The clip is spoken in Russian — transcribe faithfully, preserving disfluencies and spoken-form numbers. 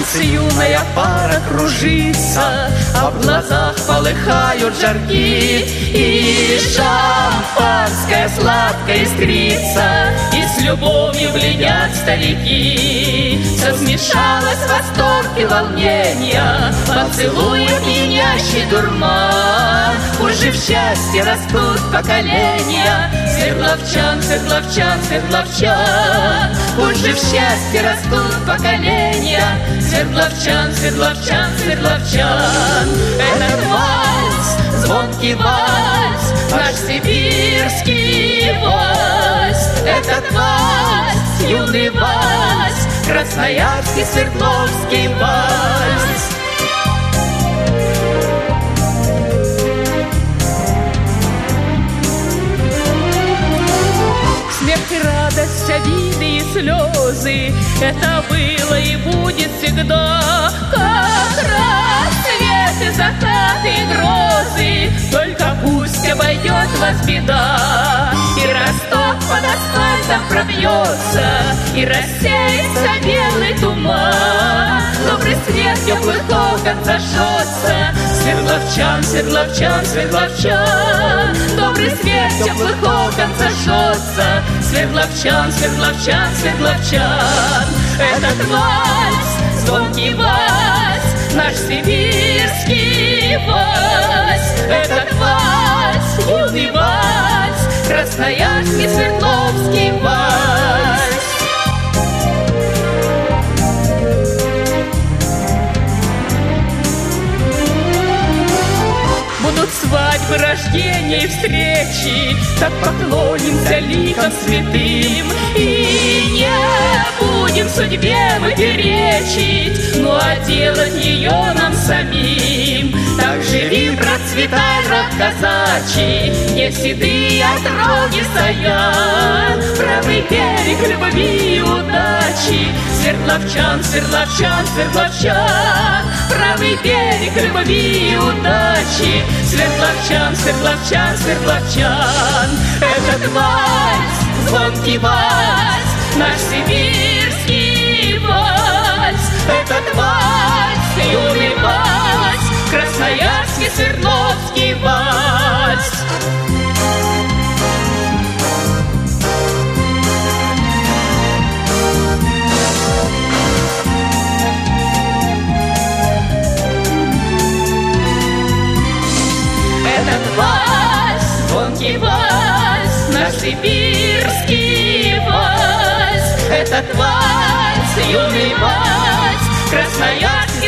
вальс юная пара кружится, а в глазах полыхают жарки, и шампанское сладкое искрится, и с любовью глядят старики. Все смешалось восторг и волнение, поцелуем пьянящий дурман. Уже в счастье растут поколения Свердловчан, Свердловчан, Свердловчан. Уже в счастье растут поколения Свердловчан, Свердловчан, Свердловчан. Этот вальс, звонкий вальс, наш сибирский вальс. Этот вальс, юный вальс, красноярский, свердловский вальс. Смех и радость, обиды и слезы, это было и будет всегда. Как рассвет и закат и грозы, только пусть обойдет вас беда. И Ростов под асфальтом пробьется, и рассеется белый туман. Добрый свет теплых окон зажжется, Свердловчан, Свердловчан, Свердловчан. Добрый свет теплых окон зажжется, Свердловчан, Свердловчан, Свердловчан. Этот вальс, звонкий вальс, наш сибирский вальс. Этот вальс, юный вальс, красноярский, свердловский вальс. Будут свадьбы, рождения и встречи, так поклонимся ликам святым. И не будем судьбе мы перечить, ну а делать ее нам самим. Так живи, процветай, род казачий, где седые отроги стоят. Правый берег любви и удачи, Свердловчан, Свердловчан, Свердловчан. Правый берег любви и удачи, Свердловчан, Свердловчан, Свердловчан. Этот вальс, звонкий вальс, наш сибирский вальс. Этот вальс, юный вальс, красноярский, свердловский вальс. Этот вальс, звонкий вальс, наш сибирский вальс. Этот вальс, юный вальс, красноярский,